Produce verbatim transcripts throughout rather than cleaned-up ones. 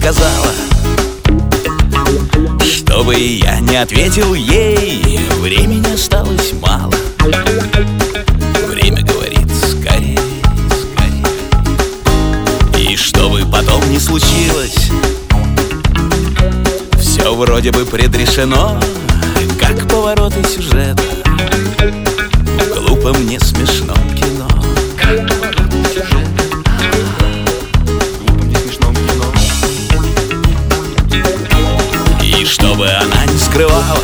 сказала, чтобы я не ответил ей. Времени осталось мало. Время говорит: скорее, скорее. И чтобы потом не случилось, все вроде бы предрешено, как повороты сюжета в глупом, не смешном кино. Как повороты сюжета в глупом, не смешном кино. И чтобы она не скрывала,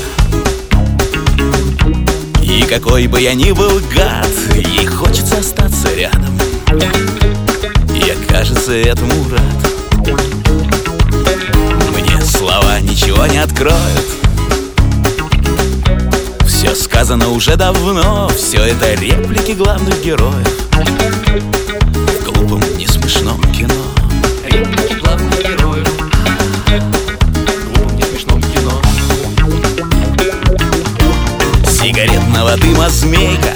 и какой бы я ни был гад, ей хочется остаться рядом. Я, кажется, этому рад. Мне слова ничего не откроют. Все сказано уже давно. Все это реплики главных героев в глупом, не смешном кино. Реплики главных героев в глупом, не смешном кино. Сигаретного дыма змейка,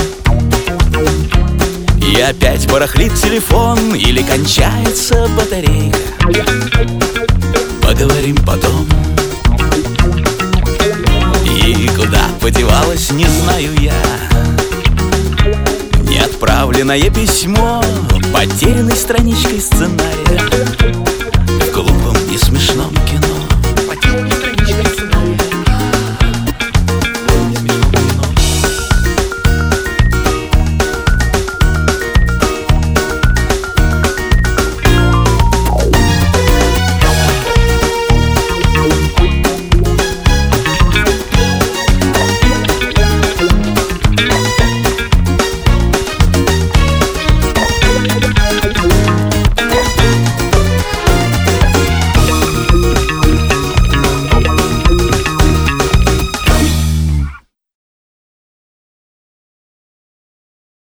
и опять барахлит телефон или кончается батарейка. Поговорим потом. И куда подевалась, не знаю я. Неотправленное письмо, потерянной страничкой сценария в глупом, не смешном